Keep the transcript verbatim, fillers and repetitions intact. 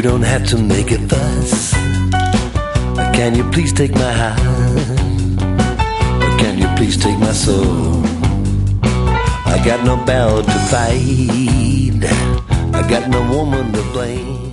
don't have to make a fuss. Can you please take my heart? Or can you please take my soul? I got no battle to fight. I got no woman to blame.